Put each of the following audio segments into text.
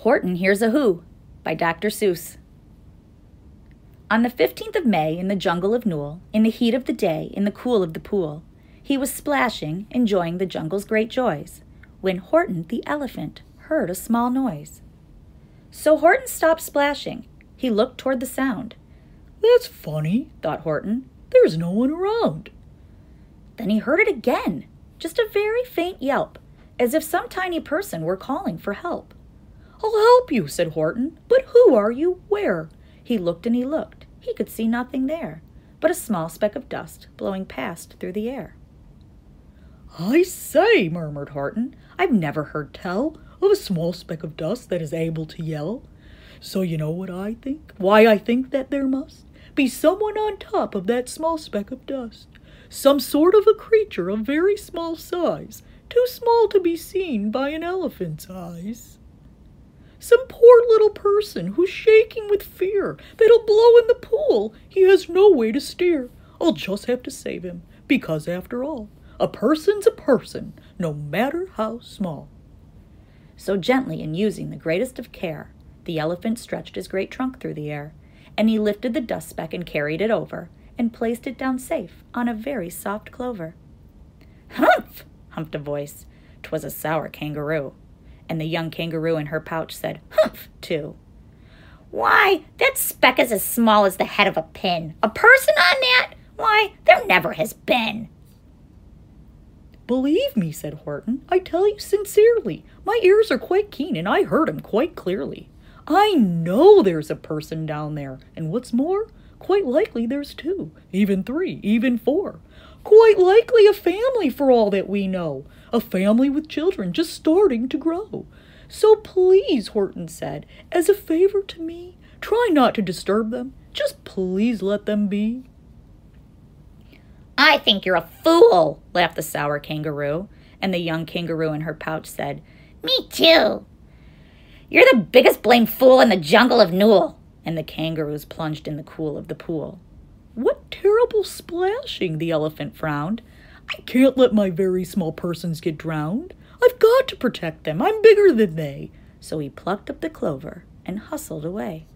Horton Hears a Who by Dr. Seuss. On the 15th of May, in the jungle of Newell, in the heat of the day, in the cool of the pool, he was splashing, enjoying the jungle's great joys, when Horton the elephant heard a small noise. So Horton stopped splashing. He looked toward the sound. "That's funny," thought Horton. "There's no one around." Then he heard it again, just a very faint yelp, as if some tiny person were calling for help. "I'll help you," said Horton. "But who are you? Where?" He looked and he looked. He could see nothing there, but a small speck of dust blowing past through the air. "I say," murmured Horton, "I've never heard tell of a small speck of dust that is able to yell. So you know what I think? Why, I think that there must be someone on top of that small speck of dust. Some sort of a creature of very small size, too small to be seen by an elephant's eyes. Some poor little person who's shaking with fear that he'll blow in the pool he has no way to steer. I'll just have to save him, because after all, a person's a person, no matter how small." So gently and using the greatest of care, the elephant stretched his great trunk through the air, and he lifted the dust speck and carried it over, and placed it down safe on a very soft clover. "Humph!" humped a voice. 'Twas a sour kangaroo. And the young kangaroo in her pouch said, "Humph!" too. "Why, that speck is as small as the head of a pin. A person on that? Why, there never has been." "Believe me," said Horton, "I tell you sincerely, my ears are quite keen and I heard him quite clearly. I know there's a person down there, and what's more, quite likely there's two, even three, even four. Quite likely a family for all that we know, a family with children just starting to grow. So please," Horton said, "as a favor to me, try not to disturb them. Just please let them be." "I think you're a fool," laughed the sour kangaroo. And the young kangaroo in her pouch said, "Me too. You're the biggest blamed fool in the jungle of Newell." And the kangaroos plunged in the cool of the pool. "What terrible splashing!" the elephant frowned. "I can't let my very small persons get drowned. I've got to protect them. I'm bigger than they." So he plucked up the clover and hustled away.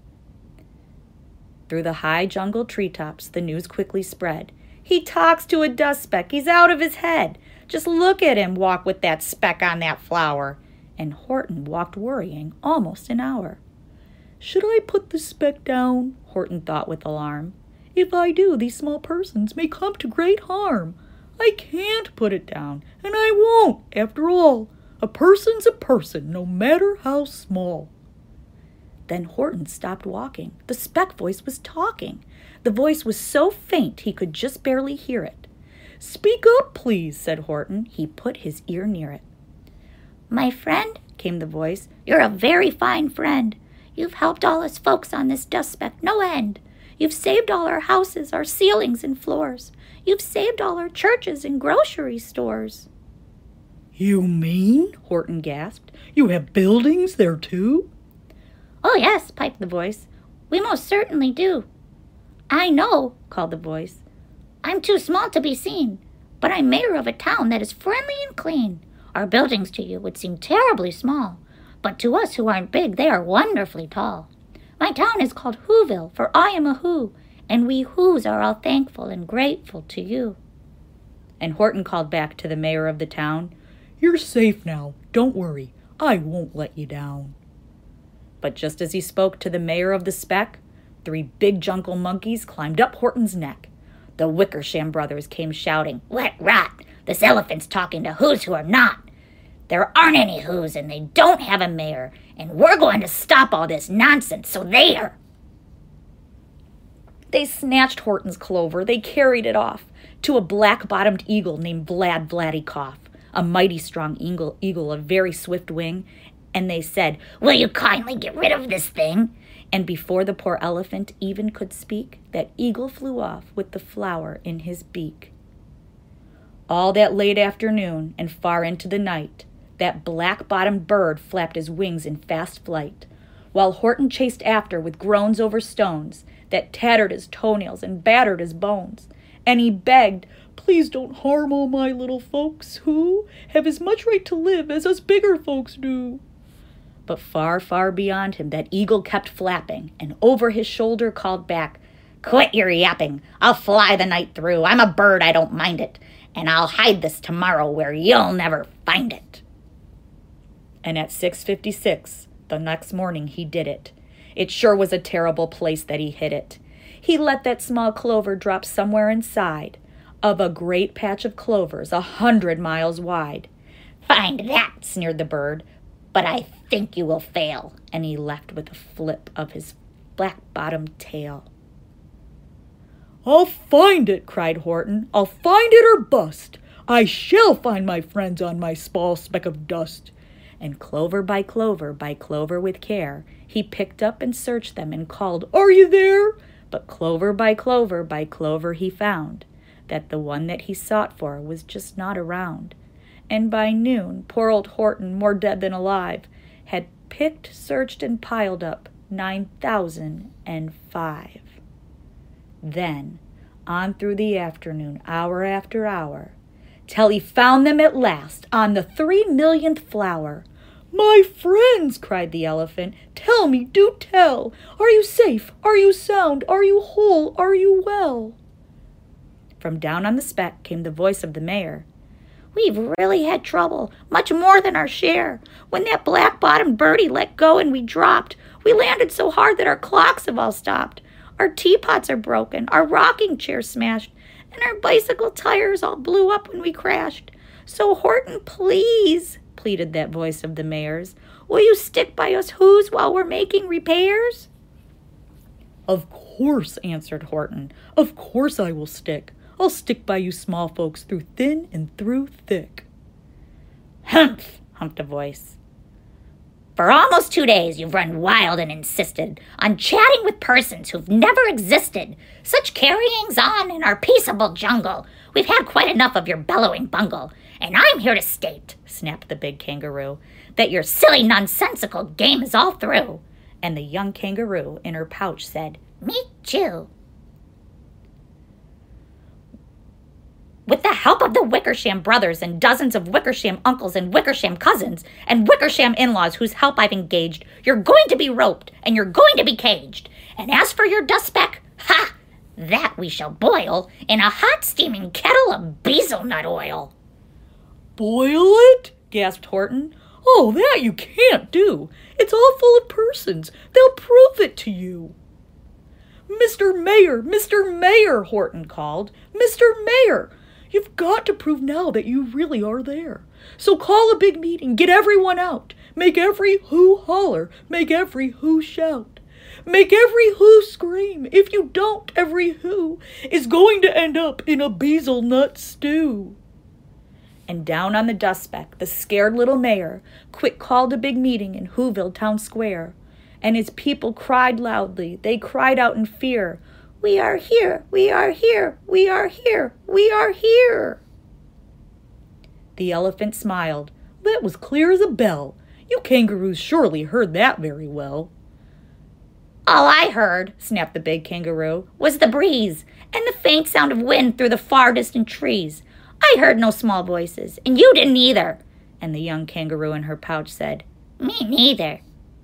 Through the high jungle treetops, the news quickly spread. "He talks to a dust speck. He's out of his head. Just look at him walk with that speck on that flower." And Horton walked worrying almost an hour. "Should I put the speck down?" Horton thought with alarm. "If I do, these small persons may come to great harm. I can't put it down, and I won't, after all. A person's a person, no matter how small." Then Horton stopped walking. The speck voice was talking. The voice was so faint he could just barely hear it. "Speak up, please," said Horton. He put his ear near it. "My friend," came the voice, "you're a very fine friend. You've helped all us folks on this dust speck no end. You've saved all our houses, our ceilings and floors. You've saved all our churches and grocery stores." "You mean," Horton gasped, "you have buildings there too?" "Oh, yes," piped the voice. "We most certainly do." "I know," called the voice. "I'm too small to be seen, but I'm mayor of a town that is friendly and clean. Our buildings to you would seem terribly small, but to us who aren't big, they are wonderfully tall. My town is called Whoville, for I am a Who, and we Whos are all thankful and grateful to you." And Horton called back to the mayor of the town, "You're safe now. Don't worry. I won't let you down." But just as he spoke to the mayor of the speck, 3 big jungle monkeys climbed up Horton's neck. The Wickersham brothers came shouting, "What rot! This elephant's talking to Whos who are not. There aren't any Whos, and they don't have a mayor, and we're going to stop all this nonsense, so there!" They snatched Horton's clover. They carried it off to a black-bottomed eagle named Vlad Vladikoff, a mighty strong eagle of very swift wing, and they said, "Will you kindly get rid of this thing?" And before the poor elephant even could speak, that eagle flew off with the flower in his beak. All that late afternoon and far into the night, that black-bottomed bird flapped his wings in fast flight, while Horton chased after with groans over stones that tattered his toenails and battered his bones. And he begged, "Please don't harm all my little folks who have as much right to live as us bigger folks do." But far, far beyond him that eagle kept flapping, and over his shoulder called back, "Quit your yapping. I'll fly the night through. I'm a bird, I don't mind it. And I'll hide this tomorrow where you'll never find it." And at 6:56, the next morning, he did it. It sure was a terrible place that he hid it. He let that small clover drop somewhere inside of a great patch of clovers 100 miles wide. "Find that," sneered the bird, "but I think you will fail." And he left with a flip of his black-bottomed tail. "I'll find it," cried Horton. "I'll find it or bust. I shall find my friends on my small speck of dust." And clover by clover with care, he picked up and searched them and called, "Are you there?" But clover by clover he found that the one that he sought for was just not around. And by noon, poor old Horton, more dead than alive, had picked, searched, and piled up 9,005. Then, on through the afternoon, hour after hour, till he found them at last on the 3,000,000th flower. "My friends," cried the elephant, "tell me, do tell, are you safe? Are you sound? Are you whole? Are you well?" From down on the speck came the voice of the mayor. "We've really had trouble, much more than our share. When that black-bottomed birdie let go and we dropped, we landed so hard that our clocks have all stopped. Our teapots are broken, our rocking chair's smashed, and our bicycle tires all blew up when we crashed. So Horton, please," pleaded that voice of the mayor's, "will you stick by us who's while we're making repairs?" "Of course," answered Horton. "Of course I will stick. I'll stick by you small folks through thin and through thick." "Humph," humped a voice. "For almost 2 days you've run wild and insisted on chatting with persons who've never existed. Such carryings on in our peaceable jungle. We've had quite enough of your bellowing bungle. And I'm here to state," snapped the big kangaroo, "that your silly nonsensical game is all through." And the young kangaroo in her pouch said, "Me too." With the help of the Wickersham brothers and dozens of Wickersham uncles and Wickersham cousins and Wickersham in-laws whose help I've engaged, you're going to be roped and you're going to be caged. And as for your dust speck, ha! That we shall boil in a hot steaming kettle of bezelnut oil. "Boil it?" gasped Horton. "Oh, that you can't do. It's all full of persons. They'll prove it to you." "Mr. Mayor, Mr. Mayor," Horton called. "Mr. Mayor, you've got to prove now that you really are there. So call a big meeting, get everyone out. Make every who holler, make every who shout. Make every who scream. If you don't, every who is going to end up in a bezelnut stew." And down on the dust speck, the scared little mayor quick called a big meeting in Whoville Town Square. And his people cried loudly. They cried out in fear, "We are here, we are here, we are here, we are here." The elephant smiled. "That was clear as a bell. You kangaroos surely heard that very well." "All I heard," snapped the big kangaroo, "was the breeze and the faint sound of wind through the far distant trees. I heard no small voices, and you didn't either." And the young kangaroo in her pouch said, "Me neither."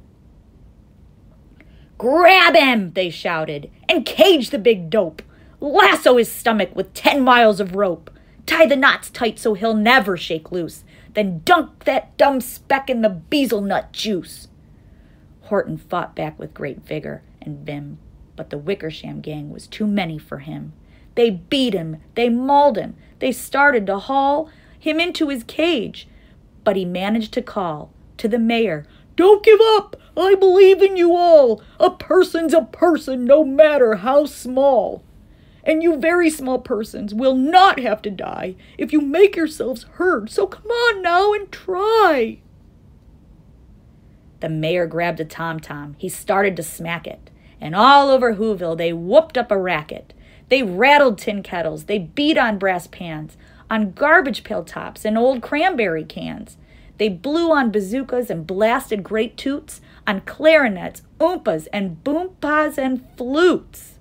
"Grab him," they shouted, "and cage the big dope. Lasso his stomach with 10 miles of rope. Tie the knots tight so he'll never shake loose. Then dunk that dumb speck in the bezelnut juice." Horton fought back with great vigor and vim, but the Wickersham gang was too many for him. They beat him, they mauled him, they started to haul him into his cage. But he managed to call to the mayor, "Don't give up! I believe in you all! A person's a person, no matter how small. And you very small persons will not have to die if you make yourselves heard, so come on now and try." The mayor grabbed a tom-tom. He started to smack it. And all over Whoville they whooped up a racket. They rattled tin kettles. They beat on brass pans, on garbage pail tops and old cranberry cans. They blew on bazookas and blasted great toots, on clarinets, oompas, and boompas and flutes.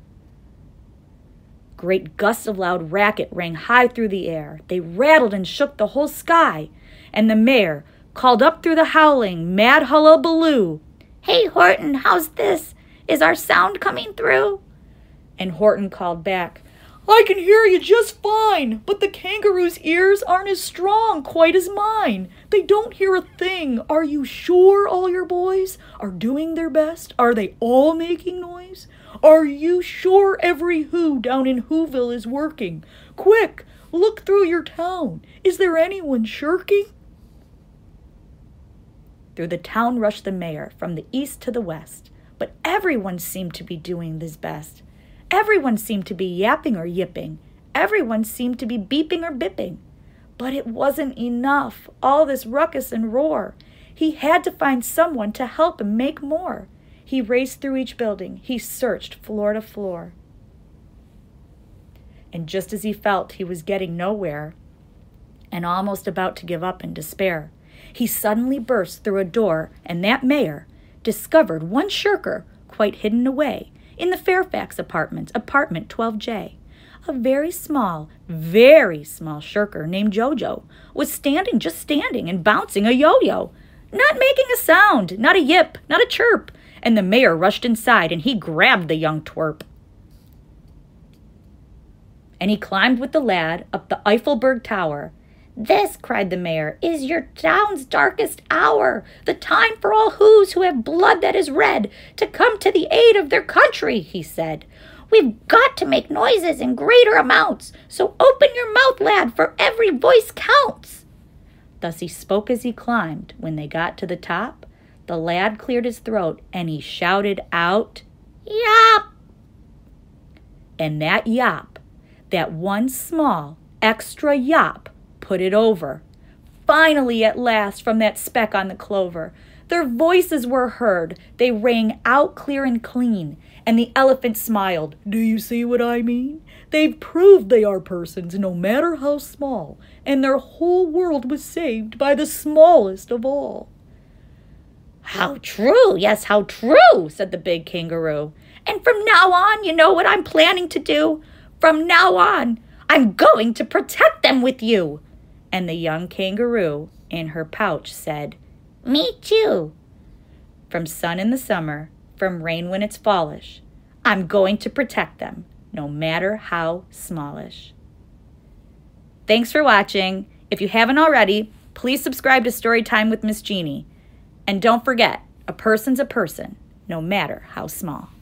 Great gusts of loud racket rang high through the air. They rattled and shook the whole sky. And the mayor, called up through the howling, mad hullabaloo, "Hey, Horton, how's this? Is our sound coming through?" And Horton called back, "I can hear you just fine, but the kangaroo's ears aren't as strong quite as mine. They don't hear a thing. Are you sure all your boys are doing their best? Are they all making noise? Are you sure every who down in Whoville is working? Quick, look through your town. Is there anyone shirking?" Through the town rushed the mayor from the east to the west, but everyone seemed to be doing his best. Everyone seemed to be yapping or yipping. Everyone seemed to be beeping or bipping. But it wasn't enough, all this ruckus and roar. He had to find someone to help him make more. He raced through each building. He searched floor to floor. And just as he felt he was getting nowhere and almost about to give up in despair, he suddenly burst through a door, and that mayor discovered one shirker quite hidden away in the Fairfax apartment 12J. A very small shirker named Jojo was just standing and bouncing a yo-yo, not making a sound, not a yip, not a chirp. And the mayor rushed inside and he grabbed the young twerp. And he climbed with the lad up the Eiffelberg Tower. "This," cried the mayor, "is your town's darkest hour, the time for all who's who have blood that is red to come to the aid of their country," he said. "We've got to make noises in greater amounts, so open your mouth, lad, for every voice counts." Thus he spoke as he climbed. When they got to the top, the lad cleared his throat and he shouted out, "Yop!" And that yop, that one small extra yop, put it over. Finally, at last, from that speck on the clover, their voices were heard. They rang out clear and clean, and the elephant smiled. "Do you see what I mean? They've proved they are persons, no matter how small, and their whole world was saved by the smallest of all." "How true, yes, how true," said the big kangaroo. "And from now on, you know what I'm planning to do? From now on, I'm going to protect them with you." And the young kangaroo in her pouch said, "Me too." From sun in the summer, from rain when it's fallish, I'm going to protect them, no matter how smallish. Thanks for watching. If you haven't already, please subscribe to Storytime with Miss Jeannie. And don't forget, a person's a person, no matter how small.